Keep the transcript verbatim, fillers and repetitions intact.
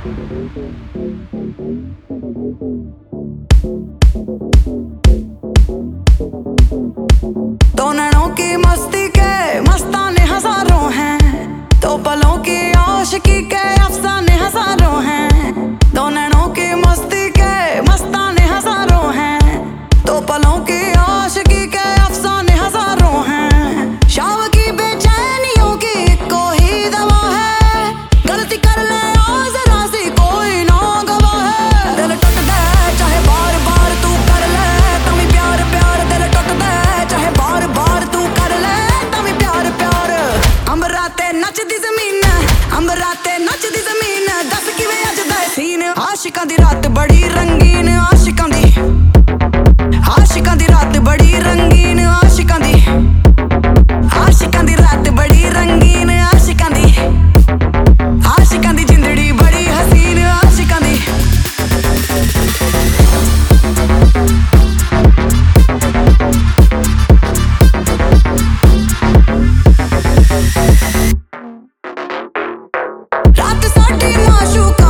तो नैनों की मस्ती के मस्ताने हजारों हैं, तो पलों की आशिकी के अफसाने हजारों हैं। तो नैनों की मस्ती के मस्ताने हजारों हैं, तो पलों की आशिकी के अफसाने हजारों हैं। शाम की बेचैनियों की कोई दवा है, गलती कर ले और जरा सी कोई ना गवा है। दिल टूट दे चाहे बार बार तू कर ले तमी प्यार प्यार, दिल टूट दे चाहे बार बार तू कर ले तमी प्यार प्यार। अंबराते नचदी जमीन, अंबराते नचदी जमीन, दस किवें अज दा सीन। आशिकां दी रात बड़ी रंगीन, आशिकां दी आशिकां दी रात बड़ी रंगीन, आशिकां दी आशिकां दी रात बड़ी रंगीन, आशिकां दी आशिकां दी जिंदड़ी बड़ी हसीन, आशिकां दी। रात साडी माशूक